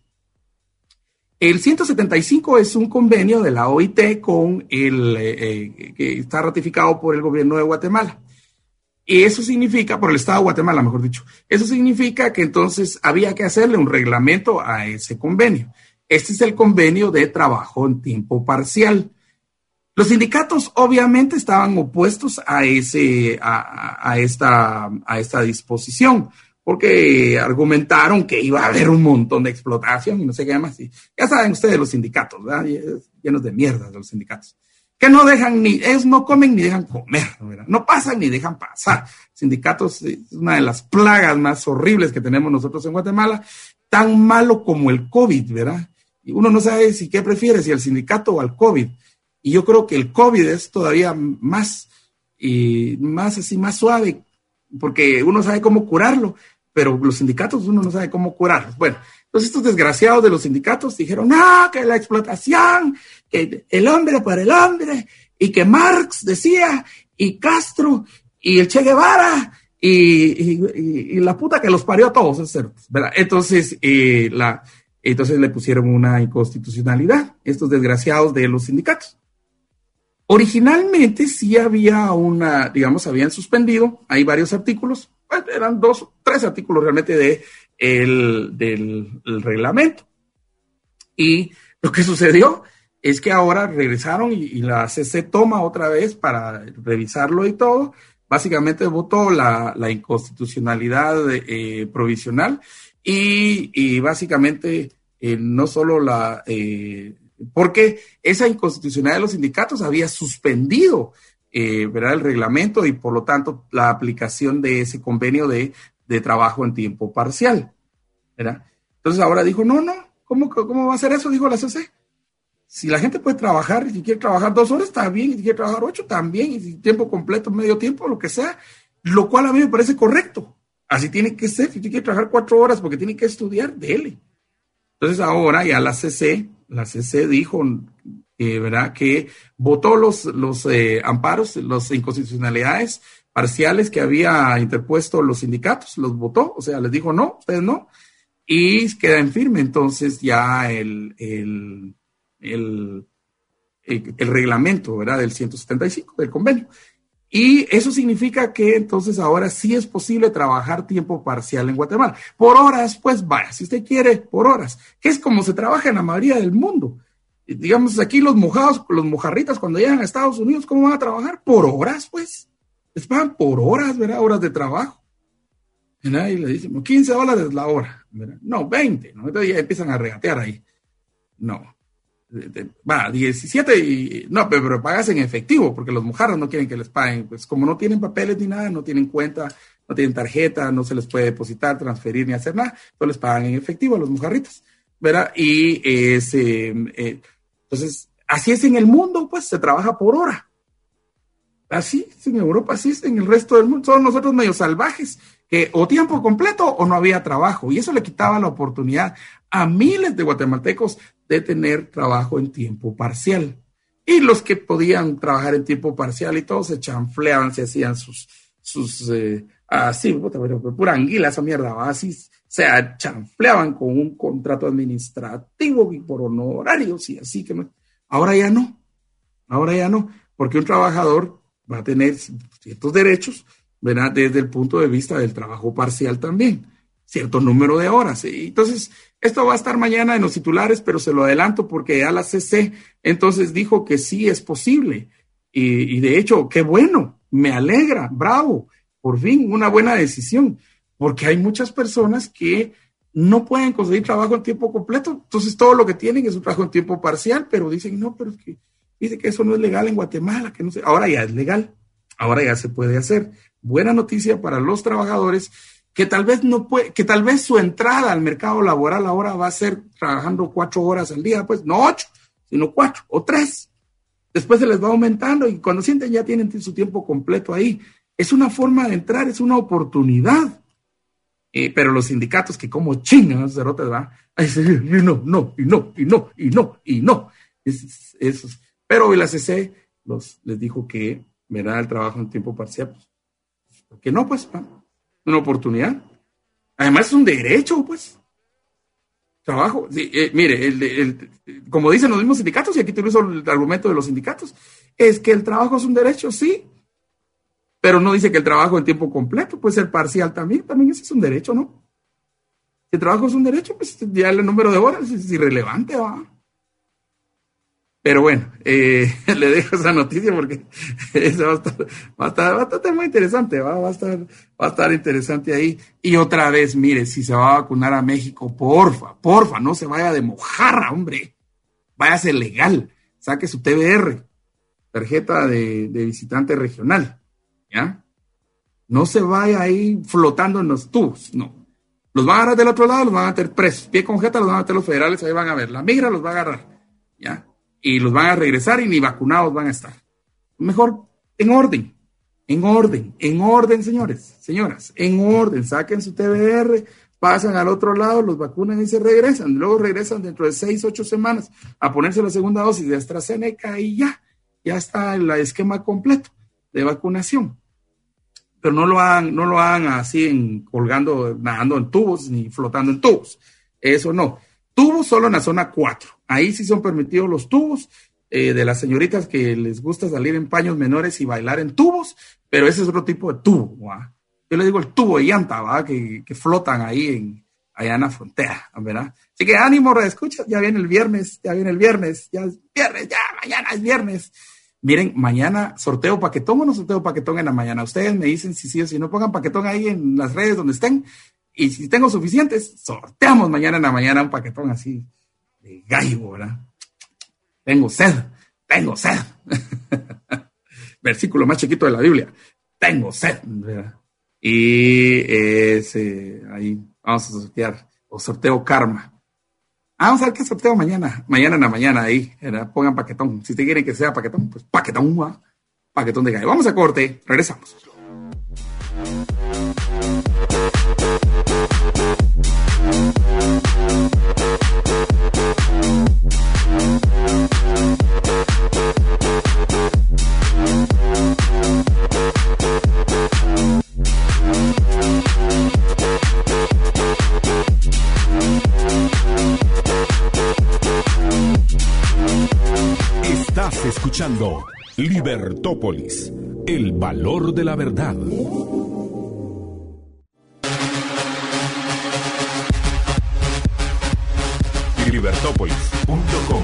el ciento setenta y cinco es un convenio de la O I T con el, eh, que está ratificado por el gobierno de Guatemala. Y eso significa, por el Estado de Guatemala, mejor dicho, eso significa que entonces había que hacerle un reglamento a ese convenio. Este es el convenio de trabajo en tiempo parcial. Los sindicatos obviamente estaban opuestos a, ese, a, a, esta, a esta disposición, porque argumentaron que iba a haber un montón de explotación y no sé qué más. Y ya saben ustedes los sindicatos, ¿verdad? Llenos de mierda de los sindicatos, que no dejan ni, ellos no comen ni dejan comer, ¿verdad? No pasan ni dejan pasar. Sindicatos es una de las plagas más horribles que tenemos nosotros en Guatemala, tan malo como el COVID, ¿verdad? Y uno no sabe si qué prefiere, si el sindicato o al COVID. Y yo creo que el COVID es todavía más, y más así, más suave, porque uno sabe cómo curarlo, pero los sindicatos uno no sabe cómo curarlos. Bueno, entonces estos desgraciados de los sindicatos dijeron, no, que la explotación, que el hombre para el hombre, y que Marx decía, y Castro, y el Che Guevara, y, y, y, y la puta que los parió a todos, es cierto, ¿verdad? Entonces, eh, la, entonces le pusieron una inconstitucionalidad, estos desgraciados de los sindicatos. Originalmente sí había una, digamos, habían suspendido, hay varios artículos, pues eran dos, tres artículos realmente de el, del el reglamento. Y lo que sucedió es que ahora regresaron y, y la C C toma otra vez para revisarlo y todo. Básicamente votó la, la inconstitucionalidad eh, provisional y, y básicamente eh, no solo la... Eh, porque esa inconstitucionalidad de los sindicatos había suspendido eh, ¿verdad? el reglamento y por lo tanto la aplicación de ese convenio de, de trabajo en tiempo parcial, ¿verdad? Entonces ahora dijo, no, no, ¿cómo, cómo va a ser eso? Dijo la C C. Si la gente puede trabajar, y si quiere trabajar dos horas, está bien, y si quiere trabajar ocho, también, y si tiempo completo, medio tiempo, lo que sea, lo cual a mí me parece correcto. Así tiene que ser. Si usted quiere trabajar cuatro horas porque tiene que estudiar, dele. Entonces ahora ya la C C, la C C dijo eh, ¿verdad? que votó los, los eh, amparos, las inconstitucionalidades parciales que había interpuesto los sindicatos, los votó, o sea, les dijo no, ustedes no, y queda en firme entonces ya el, el, el, el, el reglamento, ¿verdad? del ciento setenta y cinco, del convenio. Y eso significa que entonces ahora sí es posible trabajar tiempo parcial en Guatemala. Por horas, pues vaya, si usted quiere, por horas, que es como se trabaja en la mayoría del mundo. Digamos, aquí los mojados, los mojarritas, cuando llegan a Estados Unidos, ¿cómo van a trabajar? Por horas, pues. Les pagan por horas, ¿verdad? Horas de trabajo. ¿Verdad? Y le dicen, quince dólares la hora, ¿verdad? No, veinte, ¿no? Entonces ya empiezan a regatear ahí. No. Va, diecisiete y no, pero, pero pagas en efectivo, porque los mojarras no quieren que les paguen, pues como no tienen papeles ni nada, no tienen cuenta, no tienen tarjeta, no se les puede depositar, transferir ni hacer nada, entonces les pagan en efectivo a los mojarritas, ¿verdad? Y es, eh, eh, entonces, así es en el mundo, pues se trabaja por hora. Así es en Europa, así es en el resto del mundo, son nosotros medio salvajes, que o tiempo completo o no había trabajo, y eso le quitaba la oportunidad a miles de guatemaltecos de tener trabajo en tiempo parcial. Y los que podían trabajar en tiempo parcial y todos se chanfleaban, se hacían sus, sus eh, así, puta, pura anguila esa mierda, ¿va? Así se chanfleaban con un contrato administrativo y por honorarios y así que no. Ahora ya no, ahora ya no, porque un trabajador va a tener ciertos derechos, ¿verdad? Desde el punto de vista del trabajo parcial también, cierto número de horas. Y entonces, esto va a estar mañana en los titulares, pero se lo adelanto porque ya la C C entonces dijo que sí es posible. Y, y de hecho, qué bueno, me alegra, bravo, por fin una buena decisión, porque hay muchas personas que no pueden conseguir trabajo en tiempo completo, entonces todo lo que tienen es un trabajo en tiempo parcial, pero dicen, no, pero es que dice que eso no es legal en Guatemala, que no sé, ahora ya es legal, ahora ya se puede hacer. Buena noticia para los trabajadores que tal vez no puede, que tal vez su entrada al mercado laboral ahora va a ser trabajando cuatro horas al día, pues no ocho, sino cuatro o tres. Después se les va aumentando y cuando sienten ya tienen su tiempo completo ahí. Es una forma de entrar, es una oportunidad. Eh, pero los sindicatos que como chingan, cerotes, ¿va? Ay, sí, y no, no, y no, y no, y no, y no. Es, es, es. Pero el A C C los, les dijo que, ¿verdad? El trabajo en tiempo parcial, pues, que no, pues, ¿va? Una oportunidad. Además es un derecho, pues. Trabajo. Sí, eh, mire, el, el, el, como dicen los mismos sindicatos, y aquí utilizo el argumento de los sindicatos, es que el trabajo es un derecho, sí, pero no dice que el trabajo en tiempo completo puede ser parcial también, también ese es un derecho, ¿no? Si el trabajo es un derecho, pues ya el número de horas es irrelevante, ¿va? Pero bueno, eh, le dejo esa noticia porque eso va a estar, va a estar, va a estar muy interesante, ¿va? Va a estar, va a estar interesante ahí. Y otra vez, mire, si se va a vacunar a México, porfa, porfa, no se vaya de mojarra, hombre. Váyase legal, saque su T B R, tarjeta de, de visitante regional, ¿ya? No se vaya ahí flotando en los tubos, no. Los van a agarrar del otro lado, los van a meter presos. Pie con jeta los van a meter los federales, ahí van a ver. La migra los va a agarrar, ¿ya? Y los van a regresar y ni vacunados van a estar. Mejor en orden, en orden, en orden, señores, señoras, en orden. Saquen su T B R, pasan al otro lado, los vacunan y se regresan. Luego regresan dentro de seis, ocho semanas a ponerse la segunda dosis de AstraZeneca y ya, ya está el esquema completo de vacunación. Pero no lo hagan, no lo hagan así en, colgando, nadando en tubos ni flotando en tubos. Eso no. Tubos solo en la zona cuatro. Ahí sí son permitidos los tubos eh, de las señoritas que les gusta salir en paños menores y bailar en tubos, pero ese es otro tipo de tubo, ¿va? Yo le digo el tubo de llanta, ¿va? Que, que flotan ahí en, allá en la frontera, ¿verdad? Así que ánimo, escucha, ya viene el viernes, ya viene el viernes, ya es viernes, ya mañana es viernes. Miren, mañana sorteo paquetón o no sorteo paquetón en la mañana. Ustedes me dicen si sí o si no, pongan paquetón ahí en las redes donde estén. Y si tengo suficientes, sorteamos mañana en la mañana un paquetón así de gallo, ¿verdad? Tengo sed, tengo sed. Versículo más chiquito de la Biblia. Tengo sed, ¿verdad? Y ese, ahí vamos a sortear, o sorteo karma. Ah, vamos a ver qué sorteo mañana. Mañana en la mañana ahí, ¿verdad? Pongan paquetón. Si te quieren que sea paquetón, pues paquetón, ¿va? Paquetón de gallo. Vamos a corte, regresamos. Estás escuchando Libertópolis, el valor de la verdad. libertópolis punto com.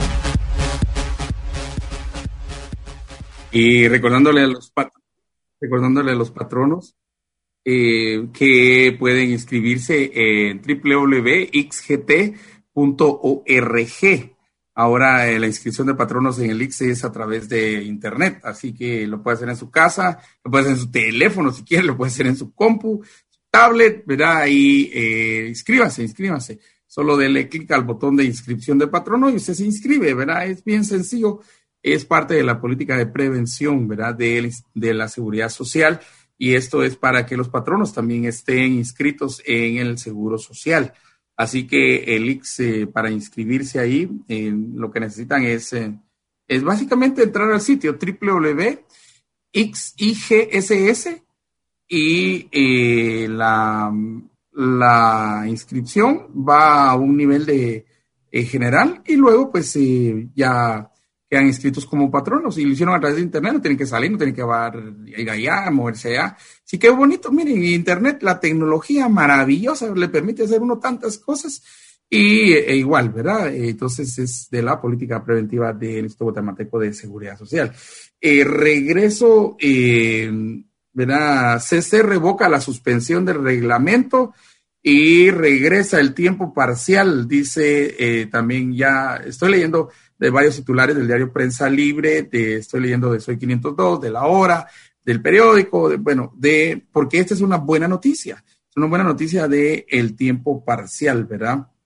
Y recordándole a los pat- recordándole a los patronos eh, que pueden inscribirse en doble u doble u doble u punto ix ge te punto org. Ahora eh, la inscripción de patronos en el I X S E es a través de internet, así que lo puede hacer en su casa, lo puede hacer en su teléfono si quiere, lo puede hacer en su compu, su tablet, ¿verdad? Y eh, inscríbase, inscríbase. Solo dele clic al botón de inscripción de patrono y usted se inscribe, ¿verdad? Es bien sencillo, es parte de la política de prevención, ¿verdad? De, de la seguridad social, y esto es para que los patronos también estén inscritos en el seguro social. Así que el I X S E, para inscribirse ahí, eh, lo que necesitan es, eh, es básicamente entrar al sitio doble u doble u doble u punto ix ge ese ese y eh, la, la inscripción va a un nivel de eh, general y luego pues eh, ya quedan inscritos como patronos y lo hicieron a través de internet, no tienen que salir, no tienen que ir allá, moverse allá. Sí, qué bonito, miren, internet, la tecnología maravillosa, le permite hacer uno tantas cosas y e igual, ¿verdad? Entonces es de la política preventiva del Instituto Guatemalteco de Seguridad Social. Eh, regreso, eh, ¿verdad? C C revoca la suspensión del reglamento y regresa el tiempo parcial, dice eh, también ya, estoy leyendo de varios titulares del diario Prensa Libre, de, estoy leyendo de Soy quinientos dos, de La Hora, del periódico, de, bueno, de, porque esta es una buena noticia, es una buena noticia de el tiempo parcial, ¿verdad?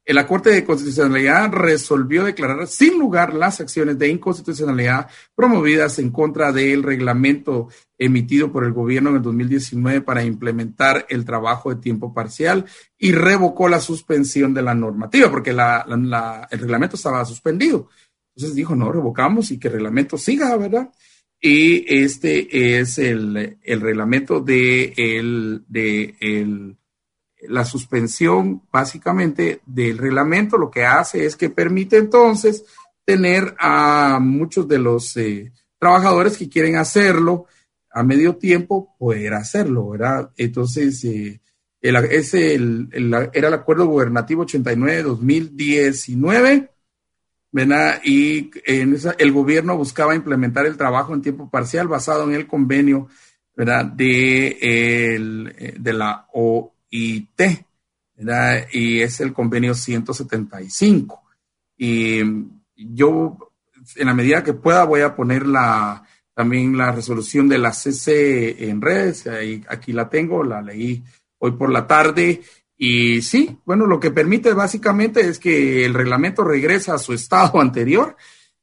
La Corte de Constitucionalidad resolvió declarar sin lugar las acciones de inconstitucionalidad promovidas en contra del reglamento emitido por el gobierno en el dos mil diecinueve para implementar el trabajo de tiempo parcial y revocó la suspensión de la normativa, porque la, la, la, el reglamento estaba suspendido. Entonces dijo, no, revocamos y que el reglamento siga, ¿verdad? Y este es el, el reglamento de el, de el la suspensión básicamente del reglamento. Lo que hace es que permite entonces tener a muchos de los eh, trabajadores que quieren hacerlo a medio tiempo poder hacerlo, ¿verdad? Entonces, eh, el, es el, el, era el acuerdo gubernativo ochenta y nueve de dos mil diecinueve, ¿verdad? Y en esa, el gobierno buscaba implementar el trabajo en tiempo parcial basado en el convenio, ¿verdad? De, el, de la O I T, ¿verdad? Y es el convenio ciento setenta y cinco. Y yo, en la medida que pueda, voy a poner la, también la resolución de la C C en redes. Ahí, aquí la tengo, la leí hoy por la tarde. Y sí, bueno, lo que permite básicamente es que el reglamento regresa a su estado anterior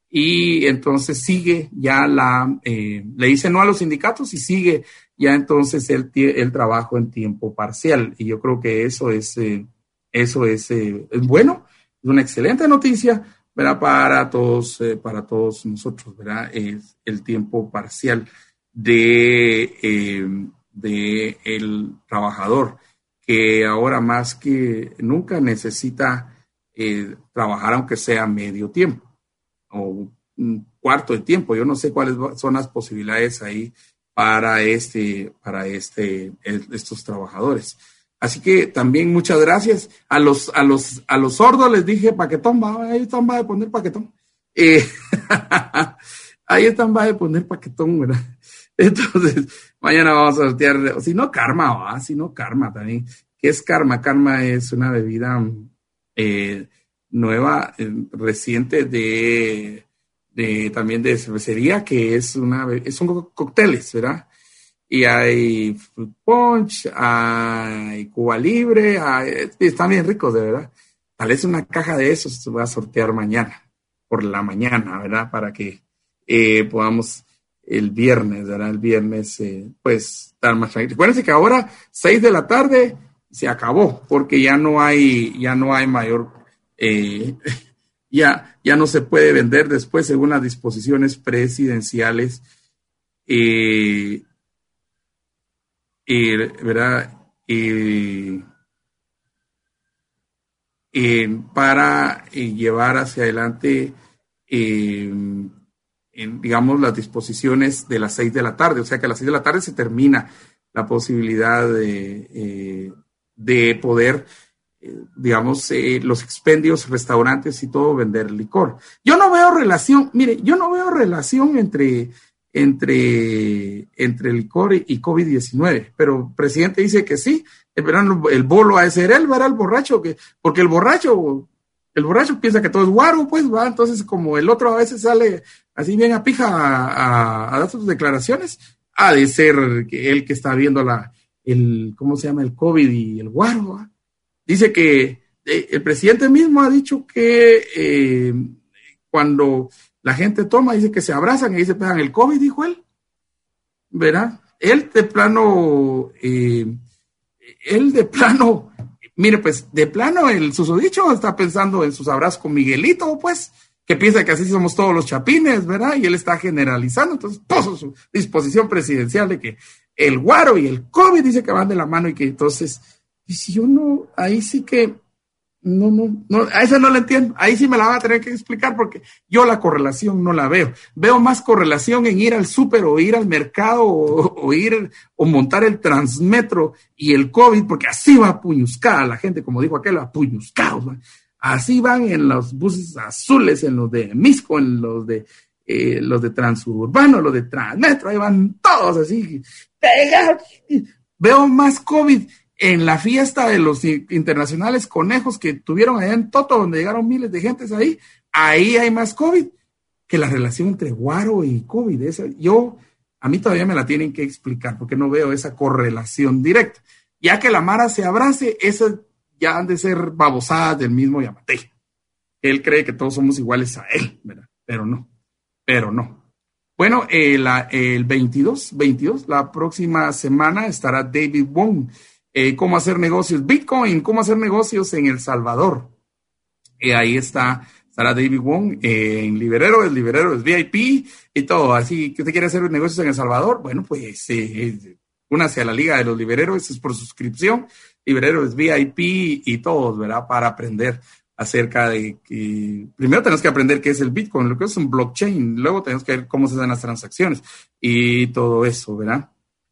y entonces sigue ya la, eh, le dice no a los sindicatos y sigue ya entonces el, el trabajo en tiempo parcial. Y yo creo que eso es, eh, eso es, eh, es bueno, es una excelente noticia, ¿verdad? Para todos, eh, para todos nosotros, ¿verdad? Es el tiempo parcial de, eh, de el trabajador, que ahora más que nunca necesita eh, trabajar aunque sea medio tiempo o un cuarto de tiempo. Yo no sé cuáles son las posibilidades ahí para este, para este, estos trabajadores. Así que también muchas gracias a los, a los, a los sordos les dije paquetón, va, ahí están, va a poner paquetón. Eh, ahí están, va a poner paquetón, ¿verdad? Entonces, mañana vamos a sortear, si no karma, va, si no karma también. ¿Qué es karma? Karma es una bebida eh, nueva, eh, reciente de De, también de cervecería, que es una, son cócteles, ¿verdad? Y hay fruit punch, hay Cuba Libre, hay, están bien ricos, de verdad. Tal vez una caja de esos se va a sortear mañana, por la mañana, ¿verdad? Para que eh, podamos el viernes, ¿verdad? El viernes, eh, pues, estar más tranquilos. Acuérdense que ahora, seis de la tarde, se acabó, porque ya no hay, ya no hay mayor... Eh, Ya, ya no se puede vender después según las disposiciones presidenciales, eh, eh, ¿verdad? Eh, eh, para eh, llevar hacia adelante, eh, en, digamos, las disposiciones de las seis de la tarde. O sea que a las seis de la tarde se termina la posibilidad de, eh, de poder... digamos, eh, los expendios, restaurantes y todo, vender licor. Yo no veo relación, mire, yo no veo relación entre, entre, entre licor y, y COVID diecinueve, pero el presidente dice que sí, el, verano, el bolo ha de ser él, ¿verdad? El borracho, que, porque el borracho, el borracho piensa que todo es guaro, pues, va, entonces como el otro a veces sale así bien a pija a, a, a dar sus declaraciones, ha de ser él que está viendo la, el, ¿cómo se llama? El COVID y el guaro, ¿va? Dice que eh, el presidente mismo ha dicho que eh, cuando la gente toma, dice que se abrazan y ahí se pegan el COVID, dijo él, ¿verdad? Él de plano, eh, él de plano, mire, pues de plano el susodicho está pensando en sus abrazos con Miguelito, pues, que piensa que así somos todos los chapines, ¿verdad? Y él está generalizando, entonces puso su disposición presidencial de que el guaro y el COVID dice que van de la mano y que entonces... Y si yo no, ahí sí que, no, no, no, a esa no la entiendo, ahí sí me la va a tener que explicar porque yo la correlación no la veo. Veo más correlación en ir al súper o ir al mercado o, o ir o montar el Transmetro y el COVID, porque así va puñuscada la gente, como dijo aquel, va puñuscados, ¿no? Así van en los buses azules, en los de Misco, en los de, eh, los de Transurbano, los de Transmetro, ahí van todos así. Veo más COVID en la fiesta de los internacionales conejos que tuvieron allá en Toto, donde llegaron miles de gentes ahí, ahí hay más COVID que la relación entre guaro y COVID. Esa, yo, a mí todavía me la tienen que explicar porque no veo esa correlación directa. Ya que la Mara se abrace, esa ya han de ser babosadas del mismo Yamatei. Él cree que todos somos iguales a él, ¿verdad? Pero no, pero no. Bueno, eh, la, el veintidós, veintidós, la próxima semana estará David Wong. Eh, cómo hacer negocios, Bitcoin, cómo hacer negocios en El Salvador. Eh, ahí está, estará David Wong eh, en Liberero, el Liberero es V I P y todo. Así que usted quiere hacer negocios en El Salvador, bueno, pues eh, únase a la Liga de los Libereros, es por suscripción. Liberero es V I P y todos, ¿verdad? Para aprender acerca de que primero tenemos que aprender qué es el Bitcoin, lo que es un blockchain, luego tenemos que ver cómo se hacen las transacciones y todo eso, ¿verdad?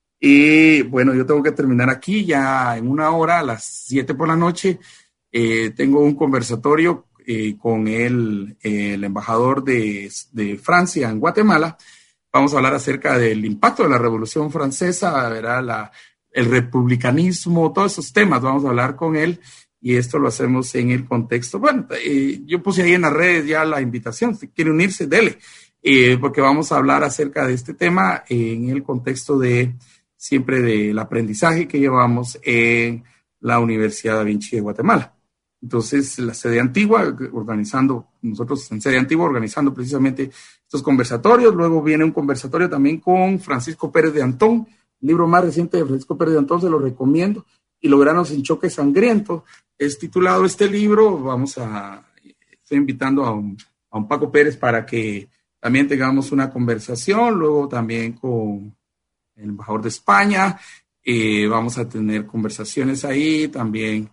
Y bueno, yo tengo que terminar aquí ya en una hora, a las siete por la noche. Eh, tengo un conversatorio eh, con el, el embajador de, de Francia en Guatemala. Vamos a hablar acerca del impacto de la Revolución Francesa, ¿verdad? La, el republicanismo, todos esos temas. Vamos a hablar con él y esto lo hacemos en el contexto. Bueno, eh, yo puse ahí en las redes ya la invitación. Si quiere unirse, dele, eh, porque vamos a hablar acerca de este tema en el contexto de siempre del aprendizaje que llevamos en la Universidad Da Vinci de Guatemala. Entonces, la sede antigua, organizando, nosotros en sede antigua, organizando precisamente estos conversatorios. Luego viene un conversatorio también con Francisco Pérez de Antón, el libro más reciente de Francisco Pérez de Antón, se lo recomiendo, y Logranos en Choque Sangriento. Es titulado este libro. Vamos a, estoy invitando a un, a un Paco Pérez para que también tengamos una conversación. Luego también con el embajador de España, eh, vamos a tener conversaciones ahí, también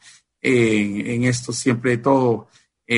en, en esto siempre todo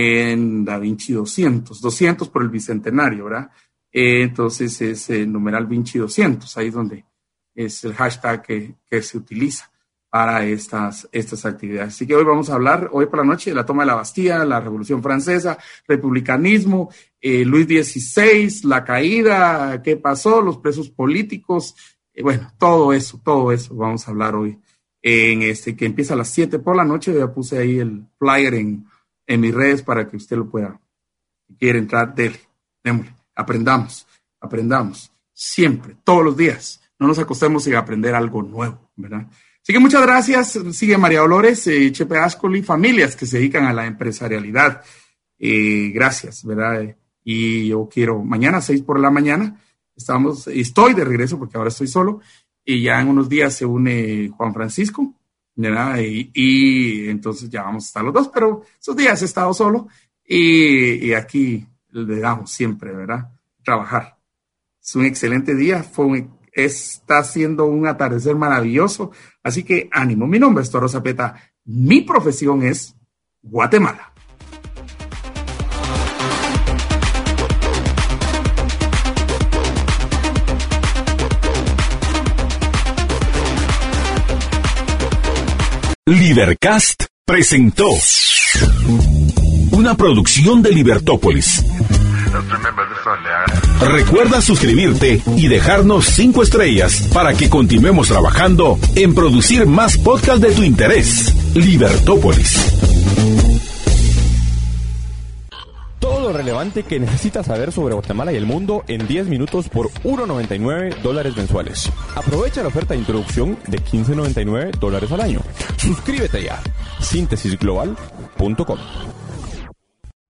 en Da Vinci doscientos, doscientos por el Bicentenario, ¿verdad? Eh, entonces es el numeral Vinci doscientos, ahí es donde es el hashtag que, que se utiliza para estas, estas actividades. Así que hoy vamos a hablar, hoy por la noche, de la toma de la Bastilla, la Revolución Francesa, republicanismo, eh, Luis dieciséis, la caída, qué pasó, los presos políticos. Bueno, todo eso, todo eso vamos a hablar hoy en este que empieza a las siete por la noche. Ya puse ahí el flyer en, en mis redes para que usted lo pueda, si quiere entrar, dele, démosle, aprendamos, aprendamos, siempre, todos los días. No nos acostemos sin aprender algo nuevo, ¿verdad? Así que muchas gracias. Sigue María Dolores, eh, Chepe Ascoli, familias que se dedican a la empresarialidad. Eh, gracias, ¿verdad? Y yo quiero, mañana a seis por la mañana, Estamos, estoy de regreso porque ahora estoy solo y ya en unos días se une Juan Francisco, ¿verdad? Y, y entonces ya vamos a estar los dos, pero esos días he estado solo y, y aquí le damos siempre, ¿verdad? Trabajar. Es un excelente día, fue un, está siendo un atardecer maravilloso, así que ánimo. Mi nombre es Toro Zapeta, mi profesión es Guatemala. Libercast presentó una producción de Libertópolis. Recuerda suscribirte y dejarnos cinco estrellas para que continuemos trabajando en producir más podcasts de tu interés. Libertópolis. Todo lo relevante que necesitas saber sobre Guatemala y el mundo en diez minutos por uno noventa y nueve dólares mensuales. Aprovecha la oferta de introducción de quince noventa y nueve dólares al año. Suscríbete ya. síntesis global punto com